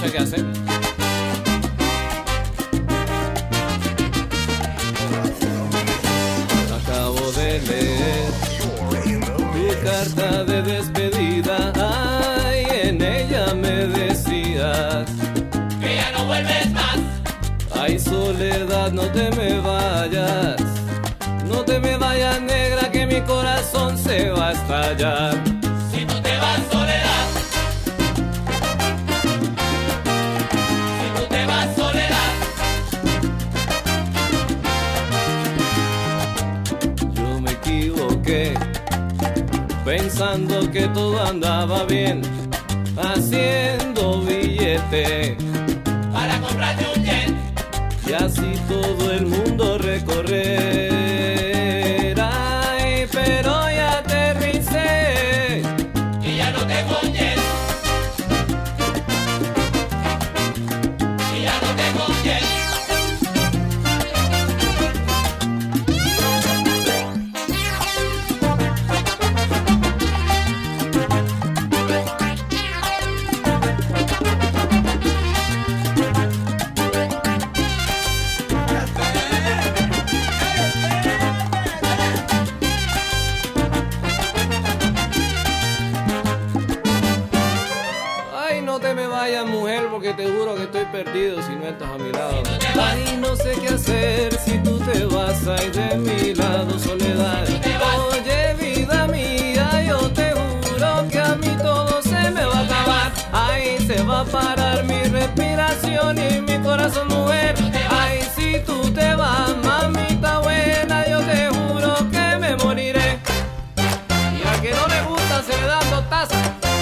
sé qué hacer. Acabo de leer tu carta de despedida. Ay, en ella me decías que ya no vuelves más. Ay, soledad, no te me vayas. No te me vayas, negra, que mi corazón se va a estallar. Si tú te vas, soledad. Si tú te vas, soledad. Yo me equivoqué, pensando que todo andaba bien, haciendo billete para comprarte un jet. Y así todo el mundo recorrer. Ay, pero ya aterricé y ya no tengo jet. Y ya no tengo jet. Porque te juro que estoy perdido si no estás a mi lado. Ay, no sé qué hacer si tú te vas. Ay, de mi lado, soledad. Oye, vida mía, yo te juro que a mí todo se me va a acabar. Ay, se va a parar mi respiración y mi corazón, mujer. Ay, si tú te vas, mamita buena, yo te juro que me moriré. Y al que no le gusta se le dan 2 tazas.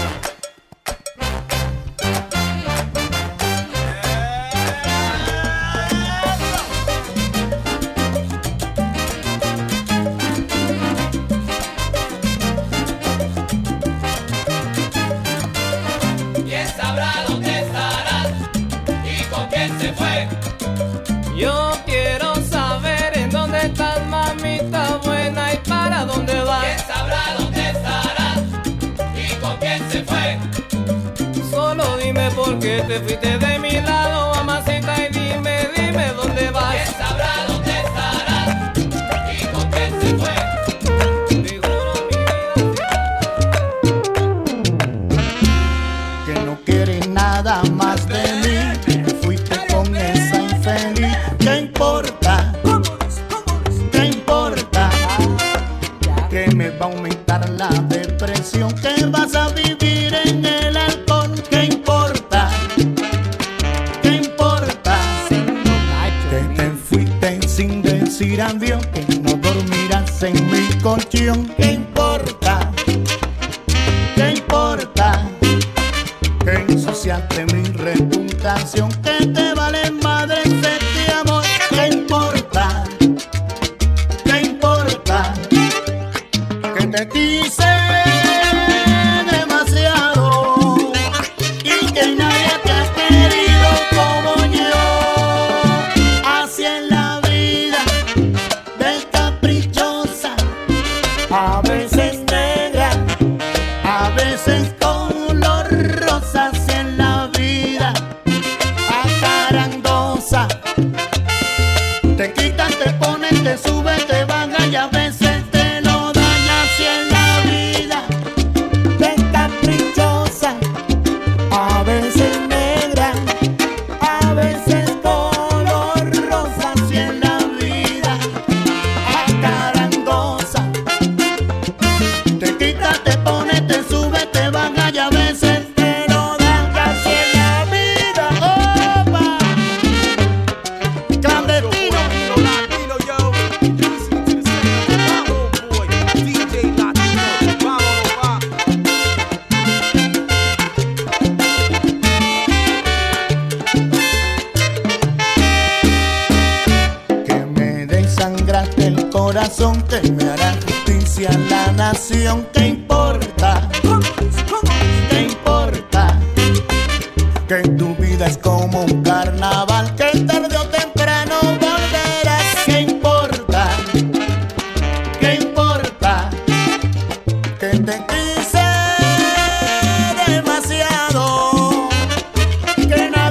Yo quiero saber en dónde estás, mamita buena, y para dónde vas. ¿Quién sabrá dónde estarás y con quién se fue? Solo dime por qué te fuiste de mi lado, mamacita, y dime, dime dónde vas. ¿Quién sabrá dónde estarás y con quién se fue? Te juro mi vida que no quieres nada más de mí. Fuiste con esa infeliz. ¿Qué importa? ¿Qué importa? Que me va a aumentar la depresión, que vas a vivir en el alcohol. ¿Qué importa? ¿Qué importa? Que te fuiste sin decir adiós, que no dormirás en mi colchón. ¿Qué importa? ¿Qué importa? Que ensuciaste mi reputación, que te vale madre este amor. ¿Qué importa? ¿Qué importa? Que te quise demasiado y que nadie te ha querido como yo. Así es la vida, de caprichosa, a veces negra, a veces color rosa. Así en la vida, acarandosa. Te quitan, te ponen, te suben, te bajan y a veces te lo dan. Así en la vida, de caprichosa, a veces negra, a veces color rosa. Así en la vida, acarandosa. Te quitan, te ponen, te suben, te bajan y a veces te lo dan. Así en la vida, opa. Clandestino. Latino, yo. Listen to the sound of my homeboy, DJ Latino. Vamos, va. Que me desangraste el corazón, que me hará justicia la nación. ¿Qué importa? ¿Qué importa? Que tu vida es como un carnaval, que tarde o temprano volverás. ¿Qué importa? ¿Qué importa? Que te quise demasiado, que nadie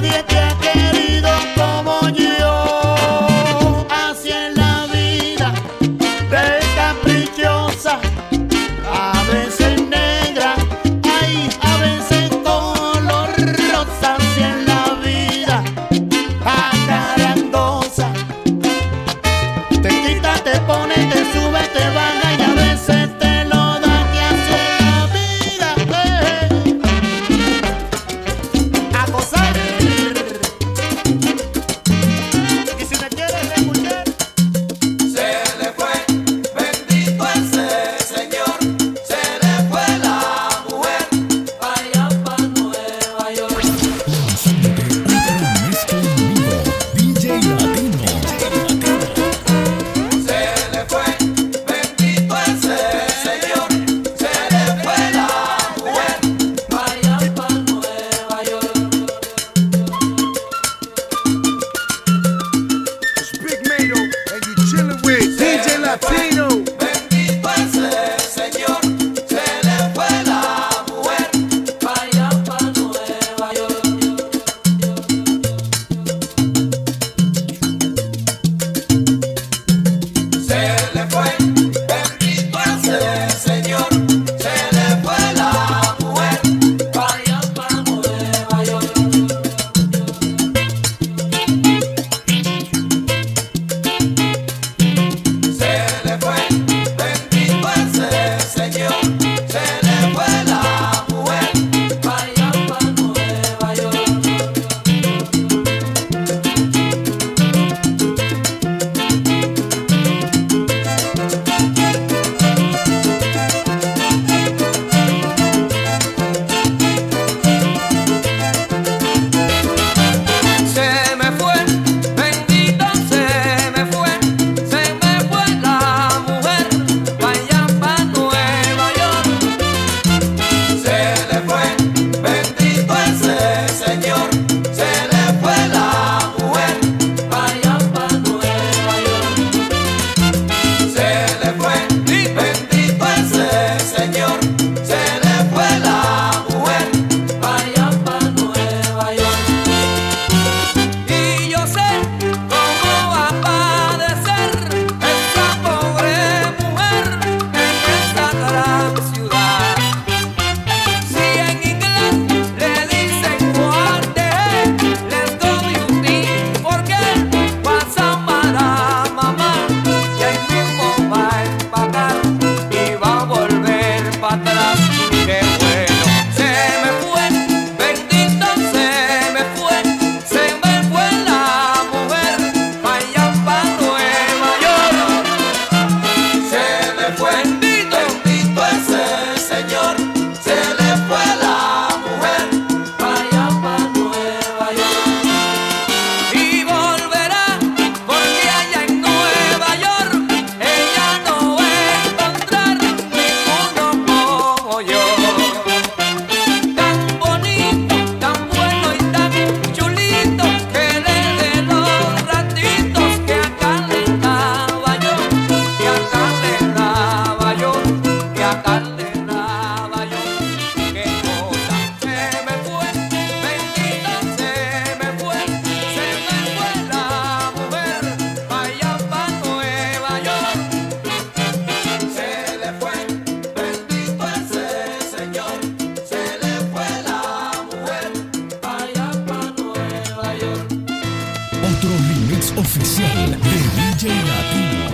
Otro remix oficial de DJ Latino.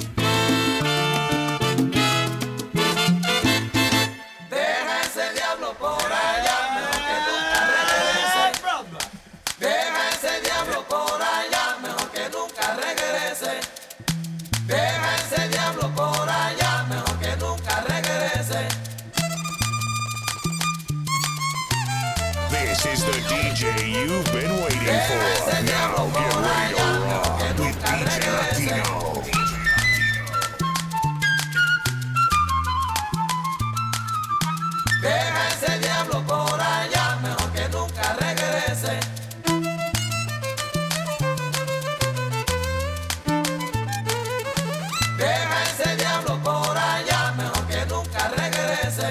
Deja ese diablo por allá, mejor que nunca regrese. Deja ese diablo por allá, mejor que nunca regrese. Deja ese diablo por allá, mejor que nunca regrese. This is the DJ you've been waiting for. Now get ready to rock with DJ Latino. Deja ese diablo por allá, mejor que nunca regrese. Deja ese diablo por allá, mejor que nunca regrese.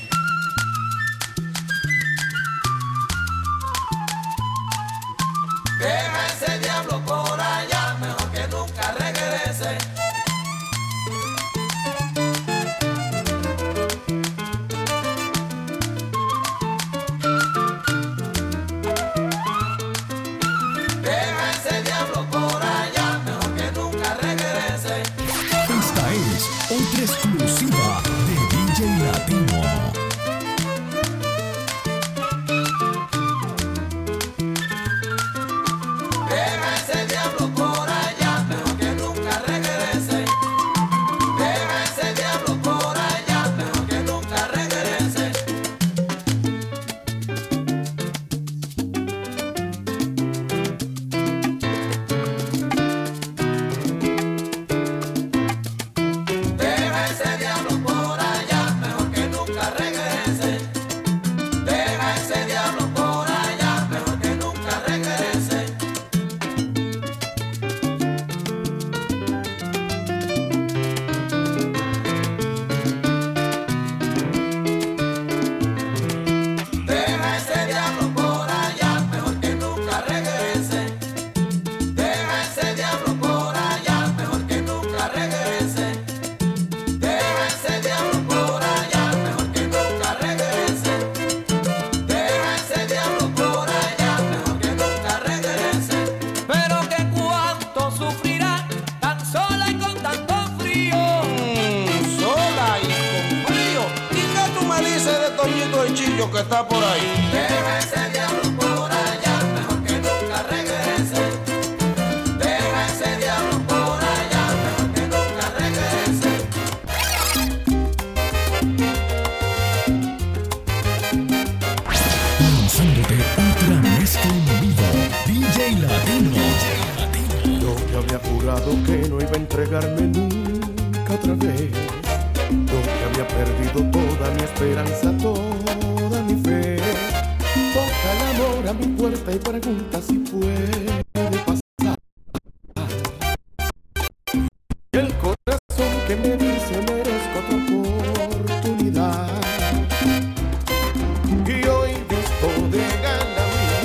Deja ese diablo por allá, mejor que nunca regrese. Deja ese diablo por allá, mejor que nunca regrese. Esta es otra exclusiva de DJ Latino. Deja ese diablo por allá, mejor que nunca regrese. Deja ese diablo por allá, mejor que nunca regrese. Deja ese diablo por allá, mejor que nunca regrese. Deja ese diablo por allá, mejor que nunca regrese. Deja ese diablo por allá, mejor que nunca regrese. Deja ese diablo por allá, mejor que nunca regrese. Deja ese diablo por allá, mejor que nunca regrese. Deja ese diablo por allá, mejor que nunca regrese. Pero que cuánto sufrirá tan sola y con tanto frío. Sola y con frío. ¿Y qué tú me dices de Toñito el Chillo que está por ahí? Deja ese diablo por allá, mejor que nunca regrese. Deja ese diablo por allá, mejor que nunca regrese. Lanzándote otra mezcla en vivo. DJ Latino. Yo te había jurado que no iba a entregarme nunca otra vez. Yo te había perdido toda mi esperanza, toda mi fe. Toca el amor a mi puerta y pregunta si puede pasar. Y el corazón que me dice merezco otra oportunidad. Y hoy visto de gana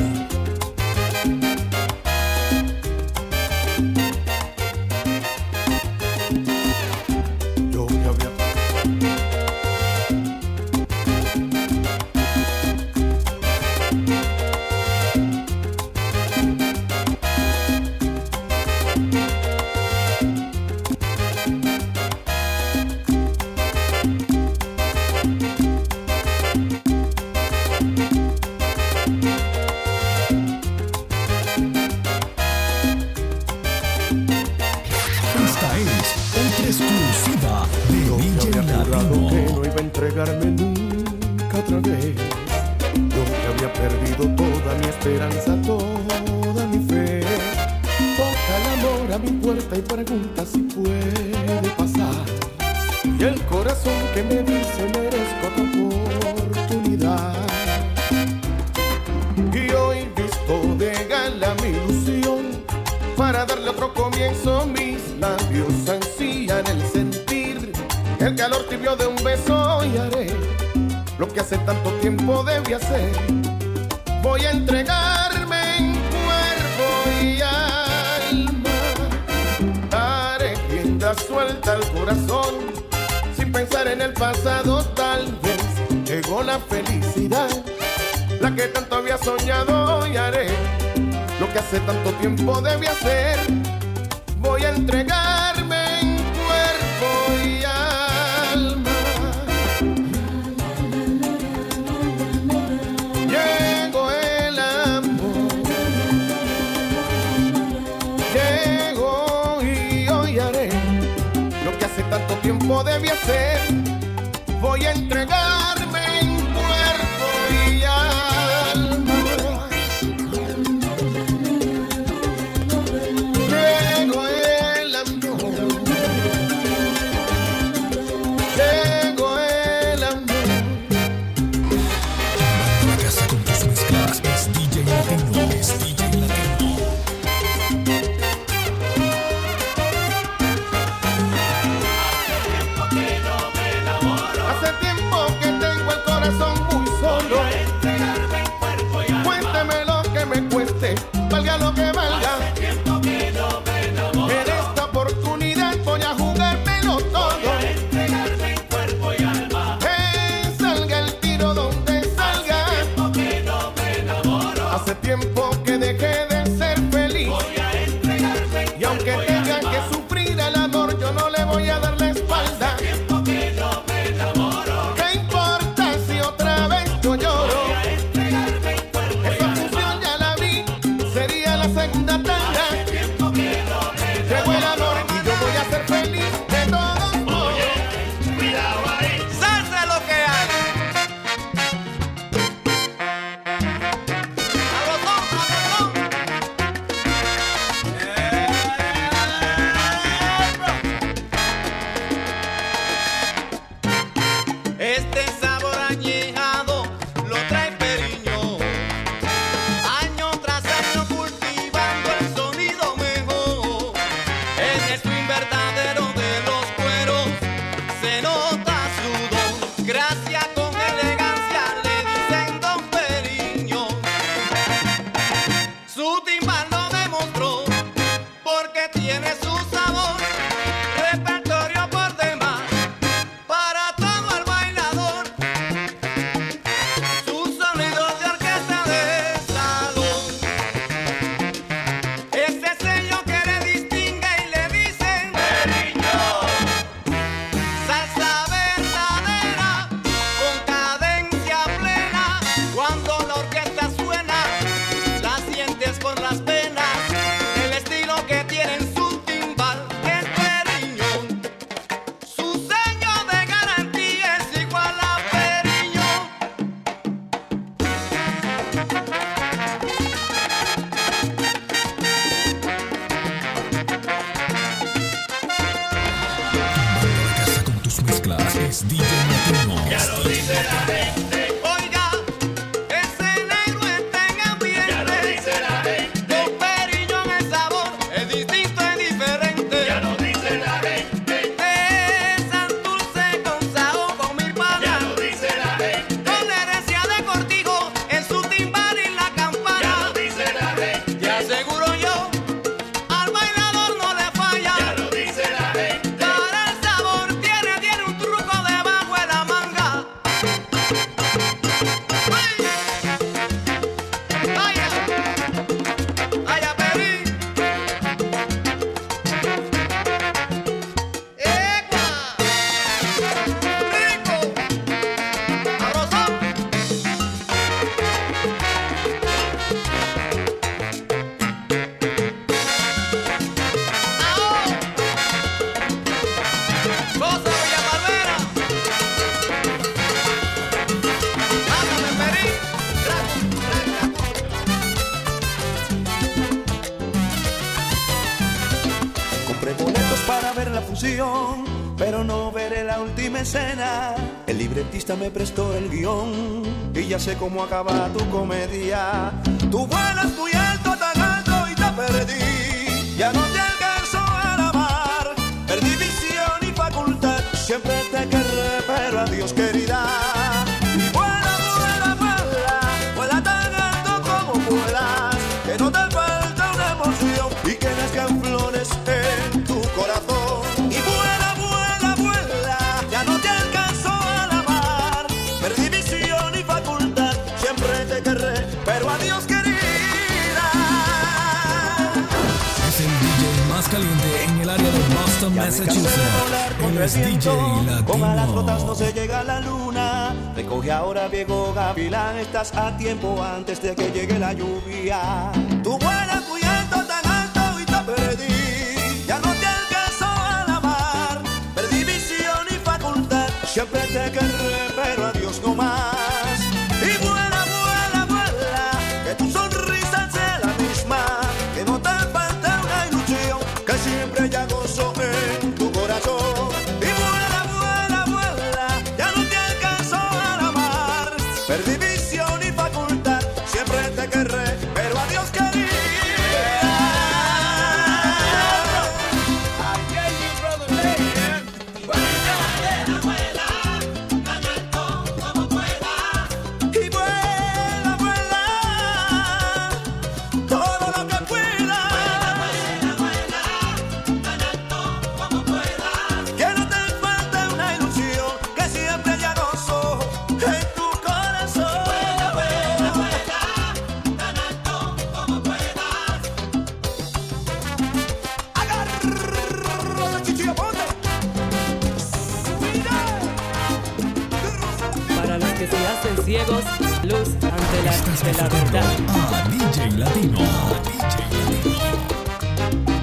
yo te había Esta es otra exclusiva de Yo te DJ había jurado que Latino. no iba a entregarme nunca otra vez. Yo te había perdido toda mi esperanza, toda mi fe. Toca el amor a mi puerta y pregunta si puede pasar. Y el corazón que me dice merezco otra oportunidad. Y hoy visto de gala mi ilusión, para darle otro comienzo, mis labios ansían el sentir el calor tibio de un beso y haré lo que hace tanto tiempo debí hacer. Voy a entregarme en cuerpo y alma, daré rienda suelta al corazón, sin pensar en el pasado. Tal vez llegó la felicidad, la que tanto había soñado, y haré lo que hace tanto tiempo debí hacer. Voy a entregarme en cuerpo y alma. Llegó el amor, llegó y hoy haré lo que hace tanto tiempo debí hacer. Voy a entregarme en cuerpo y alma. Llegó el amor, llegó el amor. La casa con tus mezclas es DJ Latino, es DJ Latino. Hace tiempo que tengo el corazón muy solo. Cuénteme lo que me cueste, valga lo que valga. En esta oportunidad voy a jugármelo todo. Que salga el tiro donde salga. Hace tiempo que dejé de ser feliz. Y aunque tenga que sufrir el amor, yo no le voy a dar la espalda. ¿Qué importa si otra vez yo lloro? Esa función ya la vi, sería la segunda tanda. Llegó el amor y yo voy a ser feliz de todos modos. ¡Salsa lo que hay! ¡Sabrosón, sabrosón! Este sabor añejado lo trae Periño, año tras año cultivando el sonido mejor. En el swing verdadero de los cueros se nota su don. Gracia con elegancia le dicen Don Periño. Su timbal lo demostró porque tiene su sabor. Repertorio por demás para todo el bailador. Sus sonidos de orquesta de salón. Ese sello que le distingue y le dicen Periño. Salsa verdadera con cadencia plena. Cuando la orquesta suena, la sientes con las penas. El estilo que tiene en su timbal es Periño. Su sello de garantía es igual a Periño. La casa con tus mezclas es DJ Latino. Ya lo dice la gente. Oiga, ese negro está en ambiente. Ya lo dice la gente. Con Periño en el sabor es distinto, es diferente. Ya lo dice la gente. De Santurce con Sao, con mil palas. Ya lo dice la gente. Con la herencia de Cortijo en su timbal y la campana. Ya lo dice la gente. Te aseguro yo, al bailador no le falla. Ya lo dice la gente. Para el sabor tiene un truco debajo de la manga. Vaya, vaya Peri. ¡Epa! ¡Rico! ¡Arrozón! ¡Ao! ¡Cosa Villa Palmera! ¡Ándame, Peri! Compré boletos para ver la función, pero no veré la última escena. El libretista me prestó el guión y ya sé cómo acaba tu comedia. Tú vuelas muy alto, tan alto y te perdí. Ya no te alcanzo a amar. Perdí visión y facultad. Siempre te querré, pero adiós, querida. Y vuela, vuela, vuela, vuela tan alto como vuelas. Que no te falta una emoción y que nazcan flores en tu corazón. Y vuela, vuela, vuela, ya no te alcanzo a amar. Perdí visión y facultad, siempre te querré, pero adiós, querida. caliente en el área de Boston, Ya me cansé de Massachusetts. volar Él contra el es DJ viento, con alas rotas no Latino. se llega a la luna. Recoge ahora, viejo gavilán, estás a tiempo antes de que llegue la lluvia. Tu vuela muy alto, tan alto y te perdí. Ya no te alcanzo a amar, perdí visión y facultad. Siempre te querré, pero adiós no más. Y vuela, vuela, vuela, que tu sonrisa sea la misma, que no te falte una ilusión, que siempre ya gozo en tu corazón. Y vuela, vuela, vuela, ya no te alcanzo a amar, perdí visión y facultad, siempre te querré, pero adiós querida. Y vuela, vuela, todo lo que puedas. Que no te falte una ilusión, que siempre ya gozo en tu corazón. Agarra la chichilla, ponte. Para los que se hacen ciegos, luz ante Estás la disfrutando verdad. a DJ Latino. DJ Latino.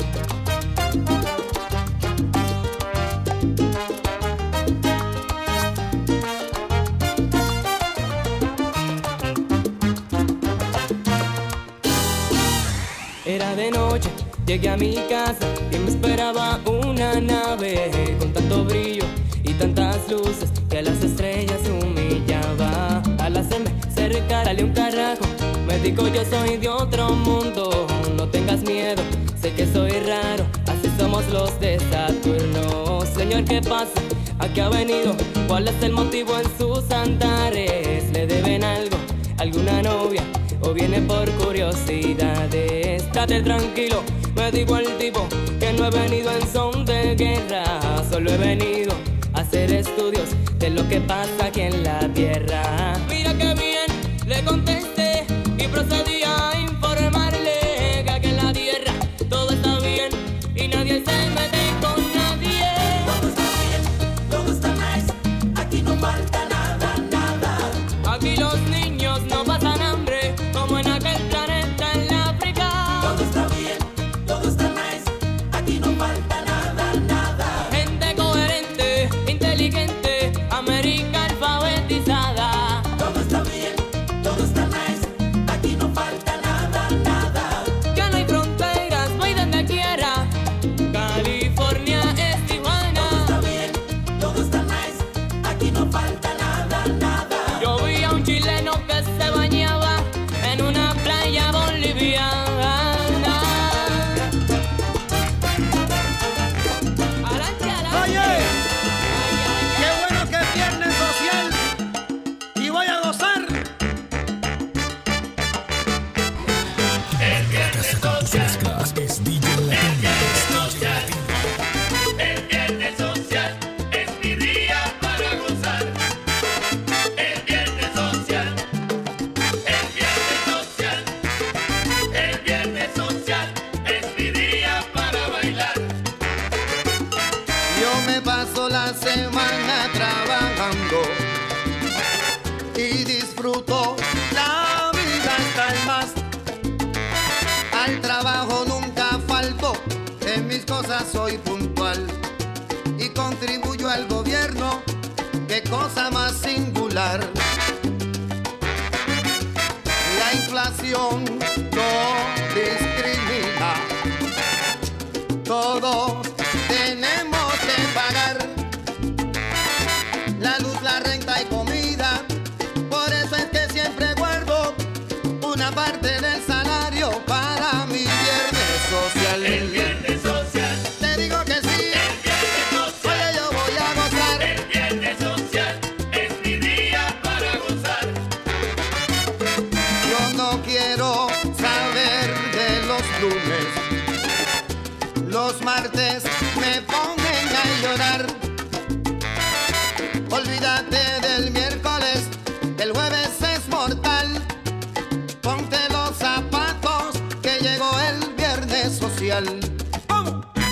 Era de noche, llegué a mi casa y me esperaba una nave con tanto brillo y tantas luces que a las estrellas se humillaba. Al hacerme cerca, dale un carajo, me dijo yo soy de otro mundo. No tengas miedo, sé que soy raro, así somos los de Saturno. Señor, ¿qué pasa? ¿A qué ha venido? ¿Cuál es el motivo en sus andares? ¿Le deben algo? ¿Alguna novia? ¿O viene por curiosidades? Estate tranquilo, me dijo el tipo, que no he venido en son de guerra. Solo he venido a hacer estudios de lo que pasa aquí en la tierra. Mira que bien, le contesté y procedí a informarle que aquí en la tierra todo está bien y nadie se mete con nadie. Todo está bien, todo está nice, aquí no falta nada, nada. Aquí los niños no pasan hambre como en aquel planeta en la África. Todo está bien, todo está nice, aquí no falta nada, nada. Gente coherente, inteligente, América alfabetizada. Todo está bien, todo está nice, aquí no falta nada, nada. Ya no hay fronteras, voy donde quiera. California es Tijuana. Todo está bien, todo está nice, aquí no falta nada, nada. Yo vi a un chileno que se bañaba en una playa boliviana. Adelante, adelante. Oye, Ay, qué ay, bueno que es viernes social y voy a gozar. La casa con tus mezclas es DJ Latino. DJ Latino. El viernes social es mi día para gozar. El viernes social, el viernes social, el viernes social es mi día para bailar. Yo me paso la semana trabajando y disfruto la vida hasta el más. Al trabajo nunca falto, en mis cosas soy puntual y contribuyo al gobierno, qué cosa más singular. La inflación no discrimina, todos tenemos que pagar la luz, la renta y comida. Por eso es que siempre guardo una parte del salario para mi viernes social. El viernes social, Te digo que sí, el viernes social, oye, yo voy a gozar. el viernes social es mi día para gozar. Yo no quiero saber de los lunes, los martes me ponen a llorar. Olvídate del miércoles, el jueves es mortal. Ponte los zapatos que llegó el viernes social. ¡Vamos!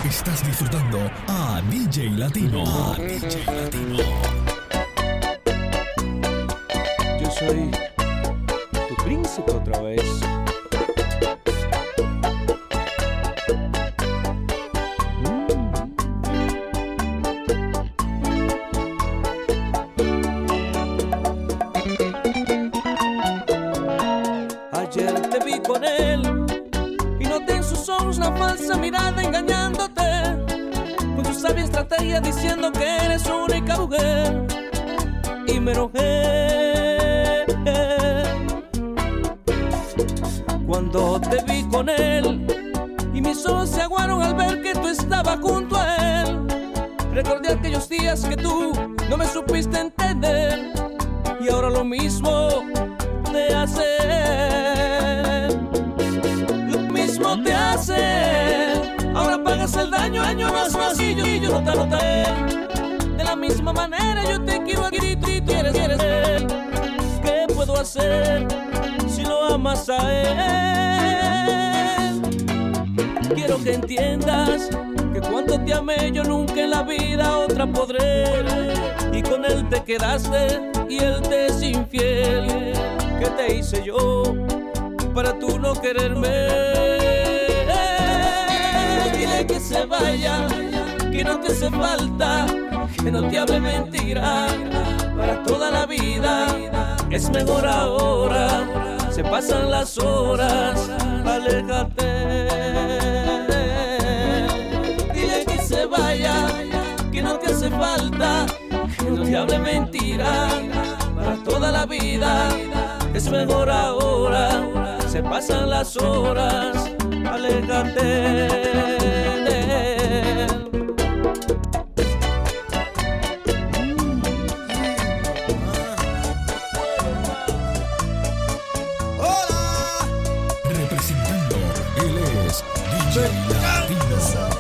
Estás disfrutando a DJ Latino. A DJ Latino. Yo soy tu príncipe otra vez. Ayer te vi con él y noté en sus ojos la falsa mirada engañándote, con tu sabia estrategia diciendo que eres su única mujer. Y me enojé cuando te vi con él y mis ojos se aguaron al ver que tú estabas junto a él. Recordé aquellos días que tú no me supiste entender y ahora lo mismo te hace. Lo mismo te hace. Ahora pagas el daño más y yo no te noté. De la misma manera yo te quiero aquí y tú eres él. ¿Qué puedo hacer si lo amas a él? Quiero que entiendas que cuando te amé yo nunca en la vida otra podré. Y con él te quedaste y él te es infiel. ¿Qué te hice yo para tú no quererme? Dile que se vaya, que no te hace falta, que no te hable mentira para toda la vida. Es mejor ahora, se pasan las horas, aléjate. Dile que se vaya, que no te hace falta, que no te hable mentira para toda la vida. Es mejor ahora, se pasan las horas, aléjate de él. Representando, él es DJ Latino.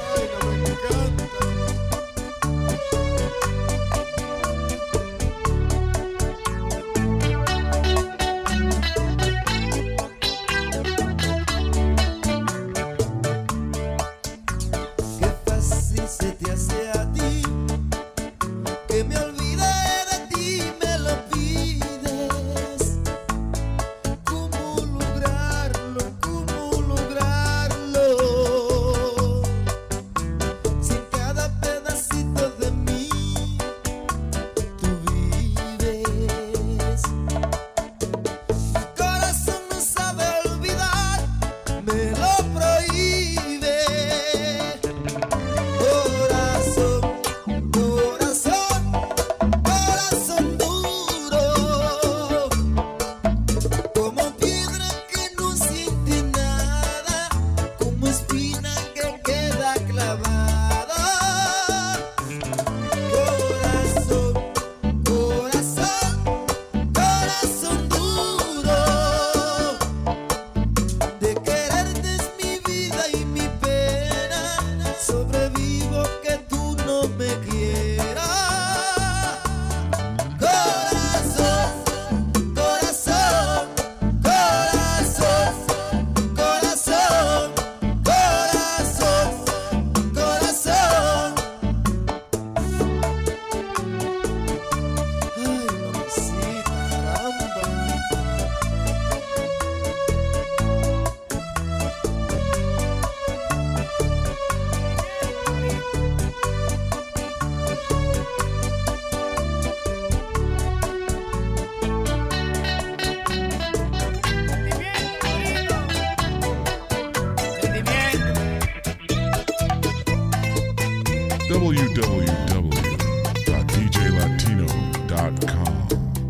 www.djlatino.com.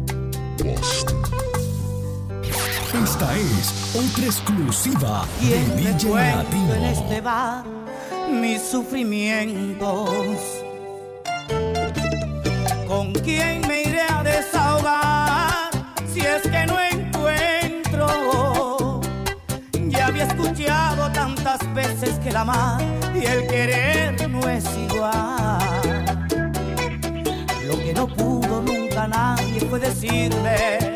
Esta es otra exclusiva de ¿Quién me DJ cuenta Latino. en este bar mis sufrimientos? ¿Con quién me iré a desahogar si es que no encuentro? Ya había escuchado tantas veces que el amar y el querer no es igual. Lo que no pudo nunca nadie fue decirme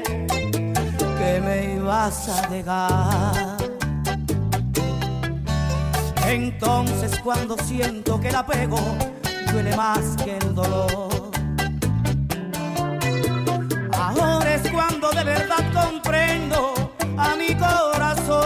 que me ibas a dejar. Entonces cuando siento que el apego duele más que el dolor, ahora es cuando de verdad comprendo a mi corazón.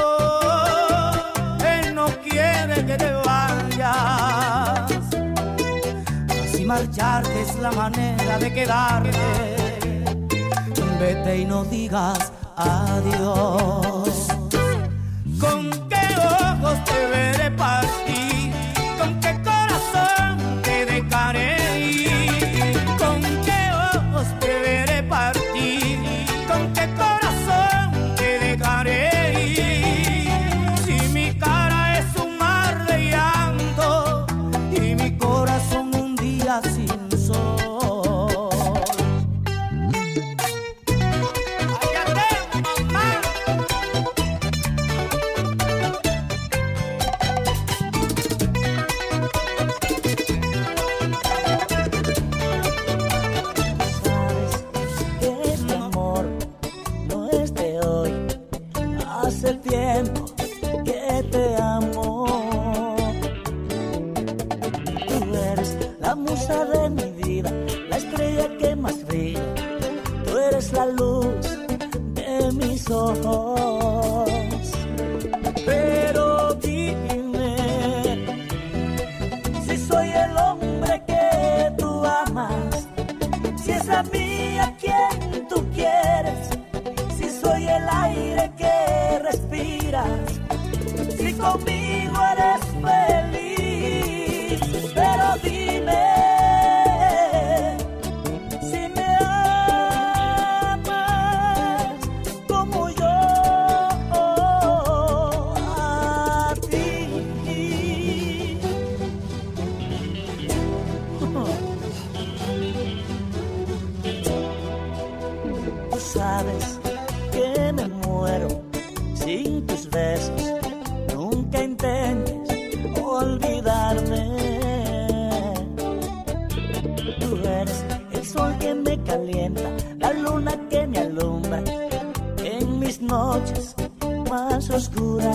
Él no quiere que te vayas, así marcharte es la manera de quedarte. Vete y no digas adiós. ¿Con qué ojos te veré partir? ¿Con qué corazón te dejaré ir? ¿Con qué ojos te veré partir? ¿Con qué corazón te dejaré ir? Si mi cara es un mar de llanto y mi corazón un día sin sol. La luz de mis ojos, pero dime si soy el hombre que tú amas, si es a mí a quien tú quieres, si soy el aire que respiras, si conmigo eres feliz, pero dime. Sabes que me muero sin tus besos, nunca intentes olvidarme. Tú eres el sol que me calienta, la luna que me alumbra en mis noches más oscuras.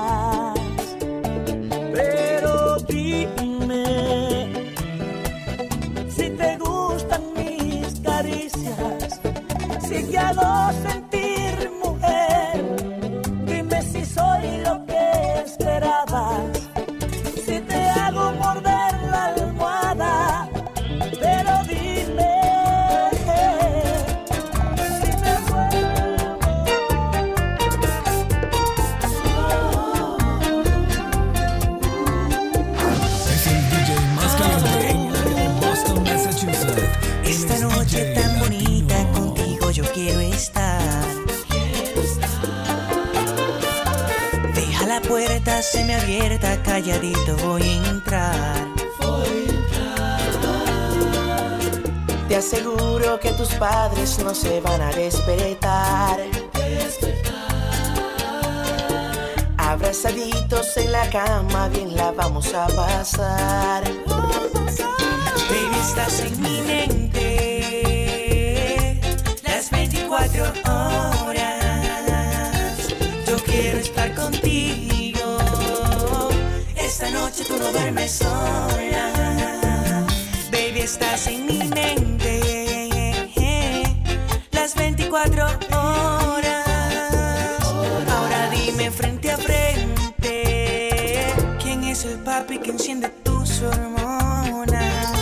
Pero dime si te gustan mis caricias, si te hago sentir mujer, dime si soy lo que esperabas, si te hago morder la almohada, pero dime si me vuelvo. Es el DJ más caliente en Boston, Massachusetts. Esta noche tan bonita yo quiero estar. Deja la puerta semiabierta, calladito voy a entrar. Te aseguro que tus padres no se van a despertar. Abrazaditos en la cama, bien la vamos a pasar. Baby, estás en mi mente 24 horas, yo quiero estar contigo. Esta noche tú no duermes sola. Baby, estás en mi mente las 24 horas. Ahora dime frente a frente, ¿quién es el papi que enciende tus hormonas?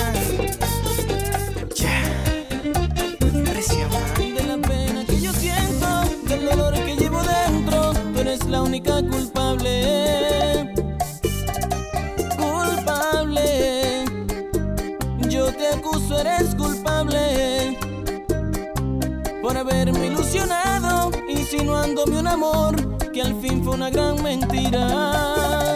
Del dolor que llevo dentro, tú eres la única culpable. Culpable, yo te acuso, eres culpable por haberme ilusionado, insinuándome un amor que al fin fue una gran mentira.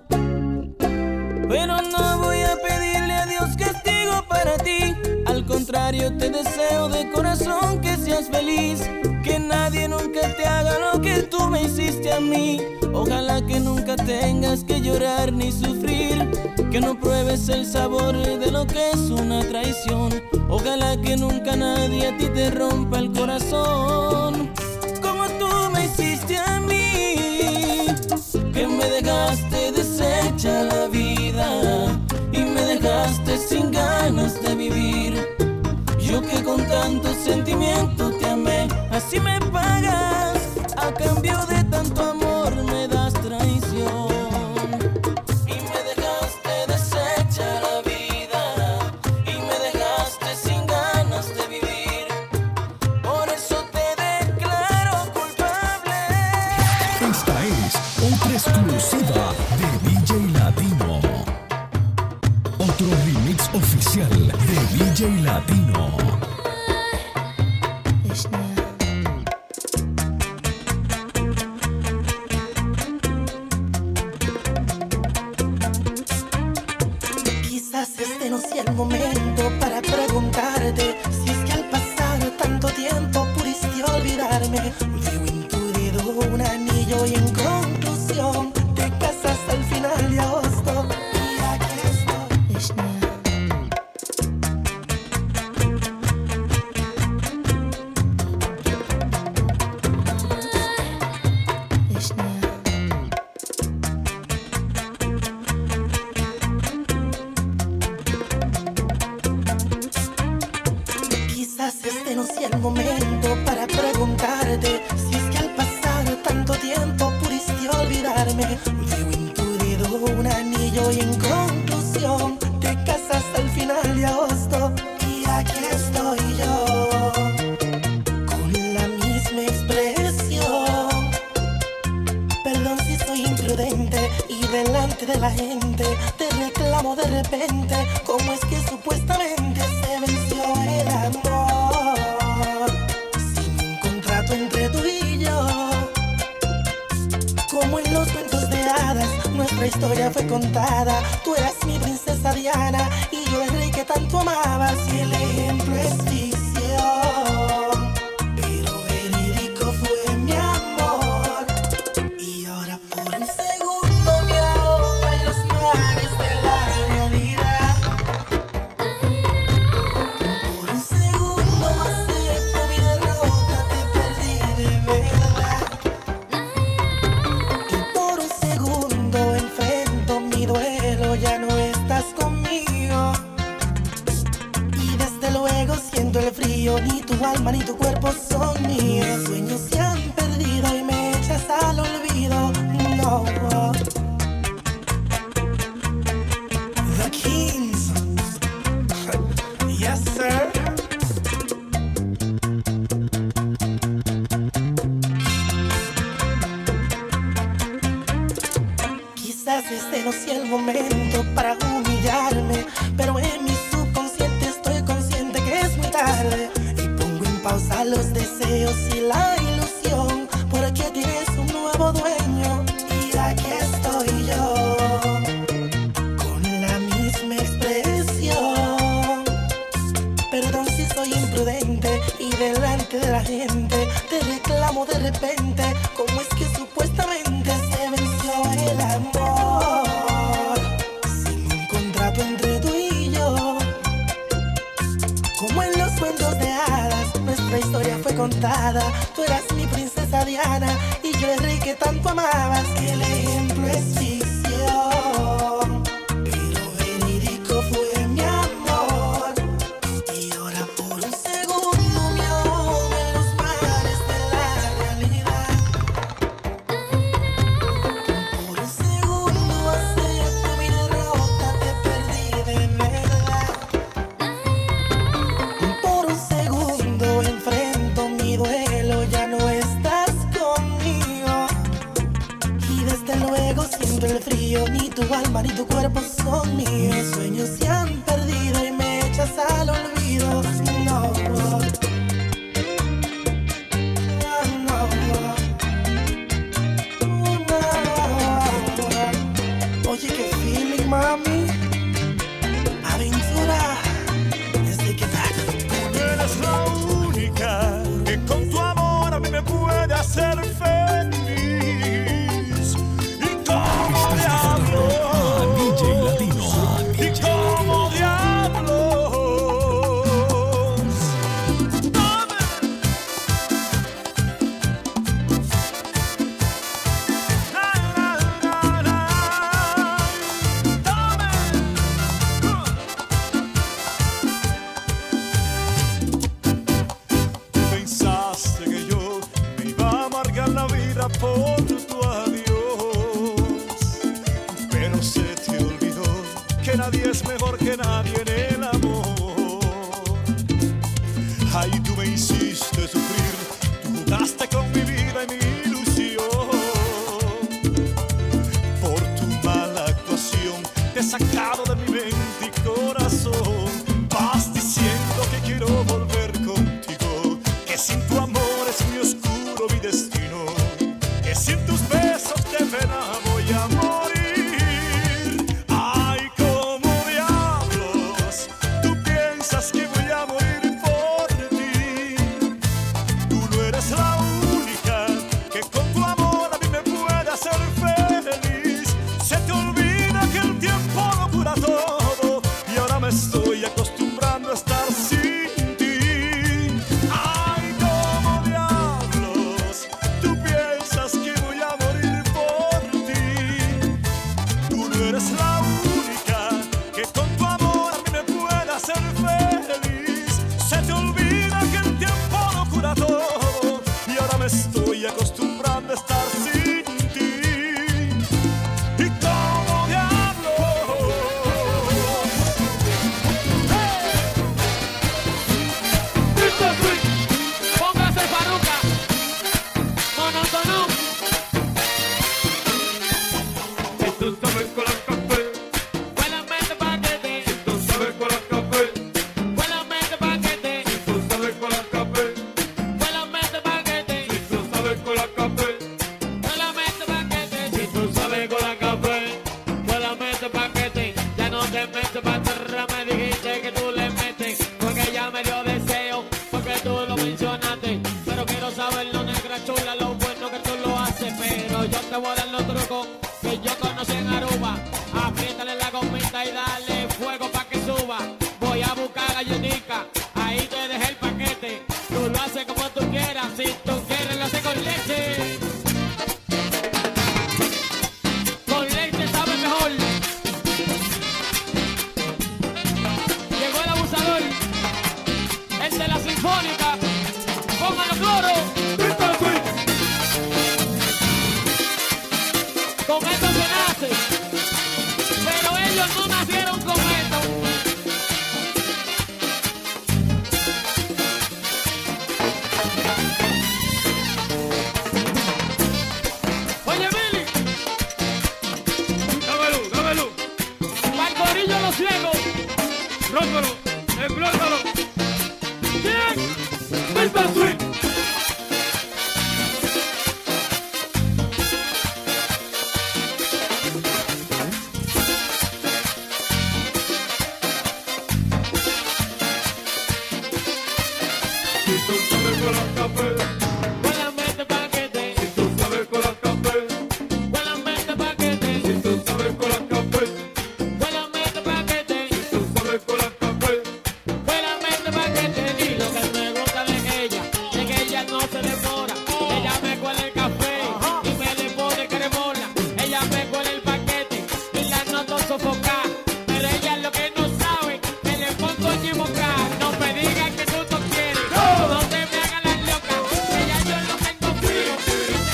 Pero no voy a pedirle a Dios castigo para ti, al contrario te deseo de corazón que seas feliz, que nadie nunca te haga lo que tú me hiciste a mí. Ojalá que nunca tengas que llorar ni sufrir, que no pruebes el sabor de lo que es una traición. Ojalá que nunca nadie a ti te rompa el corazón como tú me hiciste a mí, que me dejaste deshecha sentimiento te amé. Así me pagas, a cambio de tanto amor me das traición. Y me dejaste deshecha la vida, y me dejaste sin ganas de vivir. Por eso te declaro culpable. Esta es otra exclusiva de DJ Latino. Otro remix oficial de DJ Latino. Quizás este no sea el momento para preguntarte si es que al pasar tanto tiempo pudiste olvidarme. Veo en tu dedo un anillo y en conclusión te casas al final de agosto. Y aquí estoy. Quizás este no sea el momento para preguntarte si es que al pasar tanto tiempo pudiste olvidarme. Veo en tu dedo un anillo y en conclusión te casas al final de agosto. Y aquí estoy yo con la misma expresión. Perdón si soy imprudente y delante de la gente te reclamo de repente. ¿Cómo es que supuestamente se venció el amor? Sin un contrato entre tú y yo. Como en los cuentos de hadas, nuestra historia fue contada. Tú eras mi princesa Diana y yo el rey que tanto amabas. Y el ejemplo es ficción, pero verídico fue mi amor. Y ahora por un segundo me ahogo en los mares de la realidad. Por un segundo acepto mi derrota, te perdí de verdad. Y por un segundo enfrento mi duelo, ya no estás conmigo. Y desde luego siento el frío, ni tu alma ni tu cuerpo son míos. Mis sueños se han perdido y me echas al olvido. No. The Kings. Yes, sir. Quizás este no sea el momento para humillarme, pero en mi subconsciente estoy consciente que es muy tarde. Y pongo en pausa los deseos y la ilusión, porque tienes un nuevo dueño. Y aquí estoy yo con la misma expresión. Perdón si soy imprudente y delante de la gente te reclamo de repente. ¿Cómo es que supuestamente se venció el amor? Sin un contrato entre tú y yo. Como en los cuentos de hadas, nuestra historia fue contada. Tú eras mi princesa Diana y yo el rey que tanto amabas. El ejemplo es ficción, pero verídico fue mi amor. Y ahora por un segundo me ahogo en los mares de la realidad. Por un segundo acepto mi derrota, te perdí de verdad. Por un segundo enfrento mi duelo, ya no estás conmigo. Y desde luego siento el frío, ni tu alma ni tu cuerpo son míos. Mis sueños se han perdido y me echas al olvido. No. Oye, qué feeling, mami. Aventura. Desde que Tú eres la única que con tu amor a mí me puede hacer feliz. Y como diablos, DJ Latino. y como diablos. Dame. La, la, la, la. Dame. pero se te olvidó que nadie es mejor que nadie en el amor. Ay, tú me hiciste sufrir, tú jugaste con mi vida y mi ilusión. Por tu mala actuación te he sacado de mi mente y corazón. Vas diciendo que quiero volver contigo, que sin tu amor es muy oscuro mi destino, que sin tus besos de pena voy a morir. Ay, como diablos, tú piensas que voy a morir por ti. Tú no eres la única que con tu amor a mí me puede hacer feliz. Se te olvida que el tiempo lo cura todo y ahora me estoy acostumbrando a estar sin ti. Ay, como diablos, tú piensas que voy a morir por ti. Tú no eres la única que con tu amor a mí me puede hacer feliz. Se te olvida que el tiempo lo cura todo y ahora me estoy acostumbrando a estar sin ti. Y como diablos, Póngase Farruca, monótono. Si tú sabes con la café, Buenamente paquete, si tú sabes con la café, buenamente paquete, si tú sabes con la café, buenamente paquete, si tú sabes con la café, buenamente paquete. si tú sabes con la café. Buenamente paquete, ya no te metes pa' atrás, me dijiste que tú le metes, porque ella me dio deseo, porque tú lo mencionaste, pero quiero saber lo negra chula, lo bueno que tú lo haces, pero yo te voy a dar los trucos que yo conocí en Aruba, apriétale la gomita y dale fuego pa' que suba, voy a buscar galletica, ahí te dejé el paquete, tú lo haces como tú quieras, si tú quieres lo haces con leche. Con leche sabe mejor. Llegó el abusador, el de la sinfónica. Póngalo cloro. Con esto se nace, pero ellos no nacieron con esto. Oye, Billy, Dámelo, pa'l corillo los ciegos. rómpelo, explótalo. ¿Quién? Mr. Sweet. Si tú sabes con la café, Buenamente paquete, si tú sabes con la café, buenamente paquete, si tú sabes con la café, buenamente paquete. si tú sabes con la café. Buenamente paquete, y lo que me gusta de que ella no se demora. Ella me cuela el café y me le pone cremola. Ella me cuela el paquete y la noto sofocar. Pero ella lo que no sabe, que le pongo equivocar. No me digas que tú no quieres, no te me hagas la loca. Que ya yo lo tengo frío y te lo voy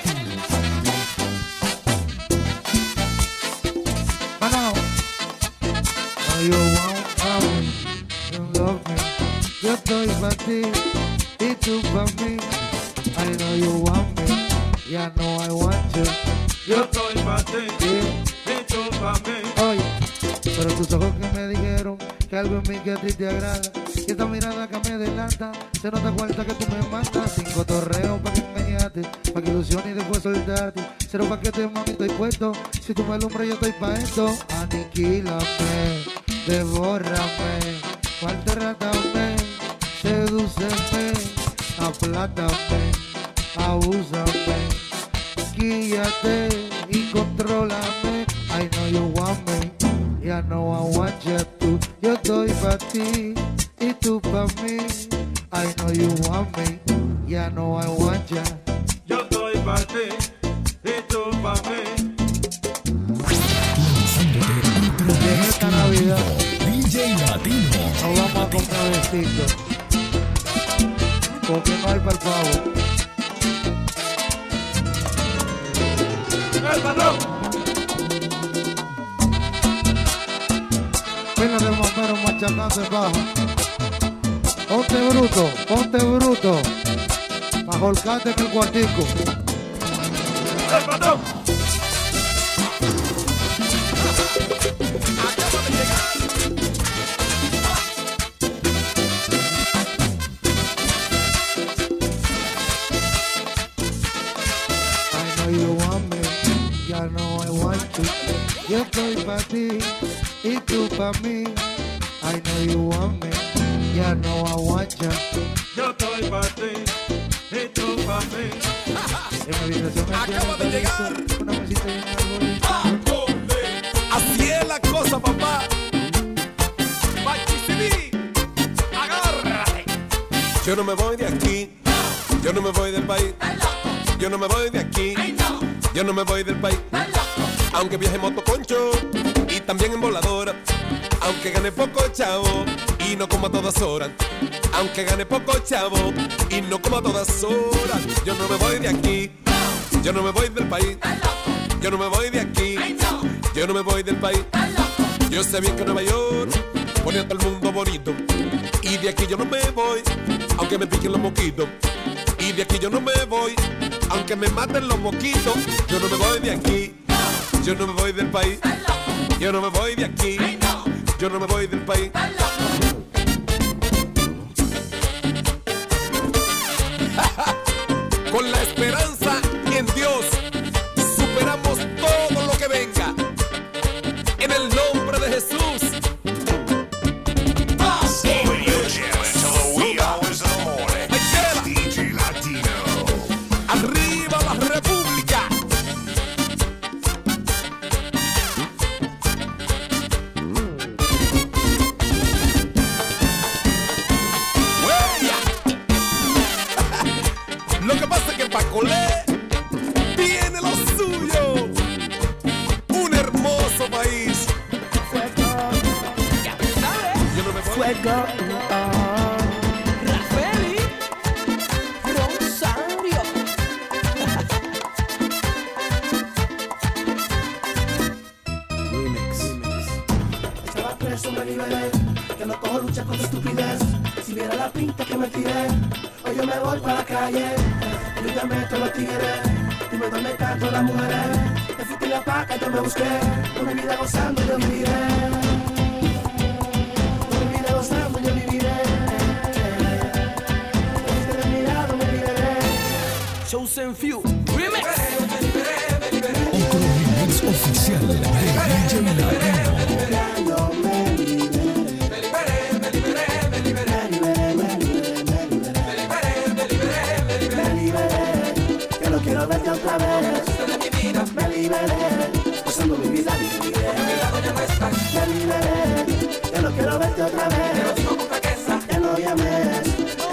a Mano, you want me, you love me. Yo estoy pa' ti y tú pa' mí. I know you want me, yeah, know I want you. Yo estoy pa' ti Yeah. y tú pa' mí. Oye, pero tus ojos que me dijeron que algo en mí que a ti te agrada. Y esta mirada que me delata, se nota cuenta que tú me mandas. Sin cotorreo pa' que engañarte, pa' que ilusione y después soltarte. Cero pa' que te mami estoy puesto, si tú me alumbras yo estoy pa' esto. Aniquílame, devórame, maltrátame, sedúceme, aplátame, abúsame, guíate y contrólame. I know you want me, yeah, know I want you too. Yo estoy pa' ti y tú pa' mí. I know you want me, yeah, know I want you. Yo estoy pa' ti y tú pa' mí. En esta Navidad DJ Latino. nos vamos a comprar vestidos, porque no hay para el pavo. ¡El patrón! pila de bomberos machacando en baja. Ponte bruto, pa' holcarte en el cuartico. ¡El patrón! I know you want me, ya know I want you. Yo estoy pa' ti y tú pa' mí. I know you want me, ya know I want ya. Yo estoy para ti y tú para mí. En mi habitación Acaba de llegar. una mesita y un árbol. Así es la cosa, papá. Bachisibi, agárrate. Yo no me voy de aquí, yo no me voy del país. Yo no me voy de aquí, yo no me voy del país. Aunque viaje en motoconcho y también en voladora. Aunque gane poco chavo y no como a todas horas. Aunque gane poco chavo y no como a todas horas. Yo no me voy de aquí, yo no me voy del país. Yo no me voy de aquí, yo no me voy del país. Yo sé bien que Nueva York pone a todo el mundo bonito. Y de aquí yo no me voy, aunque me piquen los moquitos. Y de aquí yo no me voy, aunque me maten los moquitos. Yo no me voy de aquí, yo no me voy del país. Yo no me voy de aquí, yo no me voy del país. Con la esperanza en Dios superamos todo lo que venga. En el nombre de Jesús. Arriba la República. Huella. Lo que pasa es que Pacolé tiene lo suyo. Un hermoso país. Yo no me voy. Fuego. Rafeli. Rosario. Estaba preso, me liberé. Que no cojo lucha con tu estupidez. Si viera la pinta que me tiré, hoy yo me voy para la calle. Yo ya meto los tigres. Dime dónde están todas las mujeres. Me fui la paca, yo me busqué. Con mi vida gozando, yo viviré. Con mi vida gozando, yo viviré. Desde mi lado me liberé. Chosen Few. Remix. Otro remix oficial de DJ Latino. Que no quiero verte otra vez. Me liberé, gozando mi vida viviré. Me liberé, que no quiero verte otra vez. Que no llames.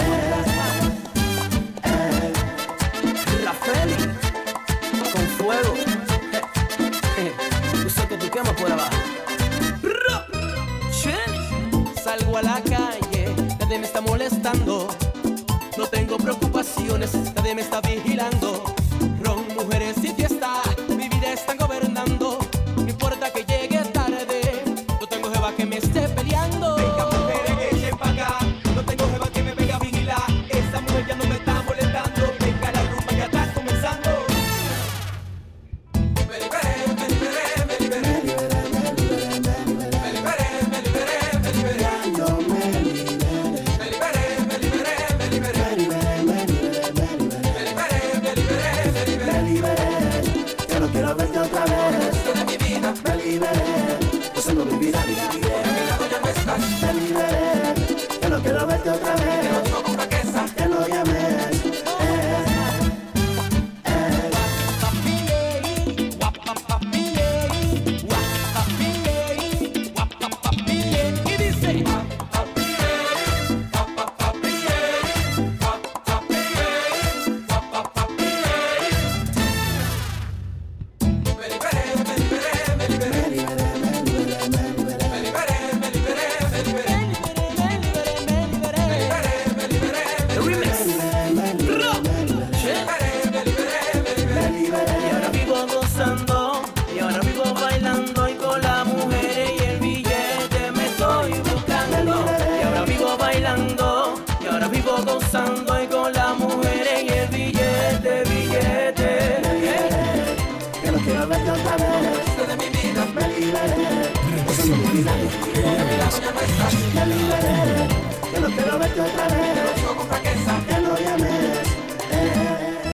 Rafeli. Con fuego. Yo sé que tú quemas por abajo. Salgo a la calle, nadie me está molestando. No tengo preocupaciones, nadie me está vigilando. Ron, mujeres y fiesta, mi vida están gobernando. No importa que llegue tarde, no tengo jeva que me esté peleando. Venga, mujeres, echen pa' acá. No tengo jeva que me venga a vigilar. Esa mujer ya no me está molestando. Venga la rumba que está comenzando. Me liberé, me liberé, me liberé. Me liberé, me liberé, me liberé. Me liberé, me liberé, me liberé. Yo me liberé. Me liberé, me liberé, me liberé. Me liberé, me liberé, me liberé. Me liberé, me liberé, me liberé. Me liberé, que no quiero verte otra vez. De mi vida, Me liberé, gozando mi vida viviré. Me liberé, que no quiero verte otra vez. Que no llames. y dice. Me liberé, me liberé, me liberé. gozando ahí con la mujer y el billete, billete. Que no quiero verte otra vez. De mi vida me liberé. Eso no me liberé. Me liberé. Que no quiero verte otra vez. Que no llame.